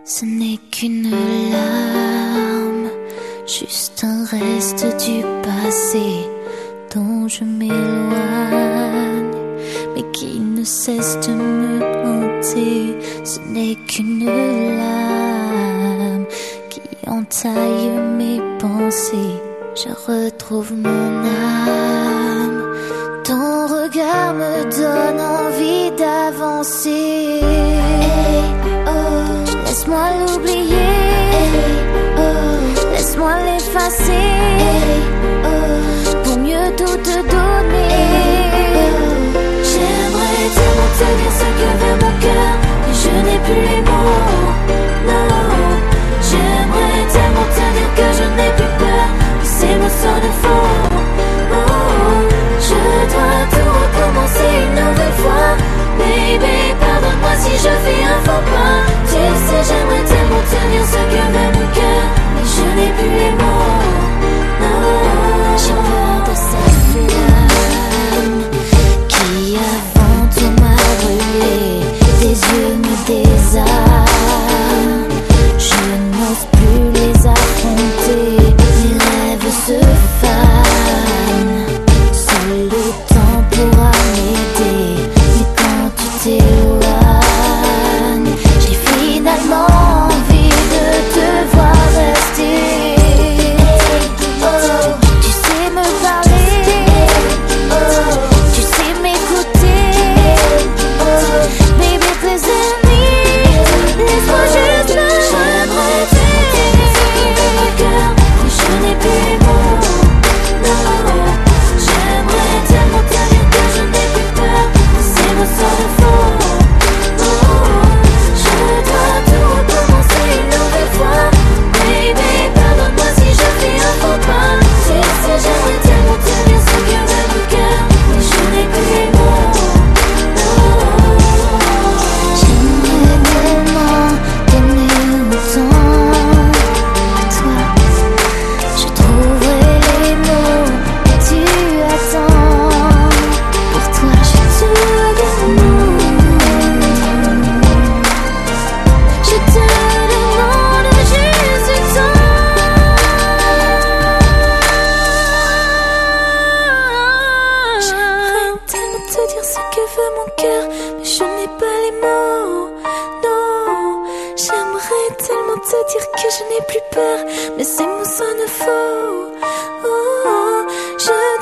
Ce n'est qu'une larme, juste un reste du passé dont je m'éloigne, mais qui ne cesse de me hanter. Ce n'est qu'une lame qui entaille mes pensées. Je retrouve mon âme, ton regard me donne envie d'avancer. Laisse-moi l'oublier, laisse-moi l'effacer, pour mieux tout te donner. J'aimerais tellement te dire ce que veut mon cœur, mais je n'ai plus les mots, non. J'aimerais tellement te dire que je n'ai plus peur, que ces mots sonnent faux. Oh, je dois tout recommencer une nouvelle fois. Baby, pardonne-moi si je fais un faux pas. Tu sais, j'aimerais tellement te dire ce que veut mon cœur, mais je n'ai plus les mots, non. J'ai peur de cette flamme qui avant tout m'a brûlé. Tes yeux me désarment, je n'ose plus les affronter. Mes rêves se fanent, seul le temps pourra m'aider. Mais quand tu t'éloignes, j'ai finalement envie de te voir rester. Oh, tu sais me parler, oh, tu sais m'écouter. Oh, baby, tes ennemis, laisse-moi juste me. J'aimerais t'aimer mon cœur, mais je n'ai plus les mots, non. J'aimerais tellement te dire que je n'ai plus peur, que ces mots sonnent faux. Oh, je dois tout recommencer une nouvelle fois. Baby, pardonne-moi si je fais un faux pas. Tu sais, j'aimerais tellement te dire ce que veut mon cœur, mais je n'ai plus les mots, non. J'aimerais tellement t'aimer autant que toi. Je trouverai les mots que tu attends. Pour toi, je te demande, je te demande juste du temps. J'aimerais tellement te dire ce que veut mon cœur, mais je n'ai pas les mots, non. J'aimerais tellement te dire que je n'ai plus peur, mais ces mots sonnent faux. Oh, je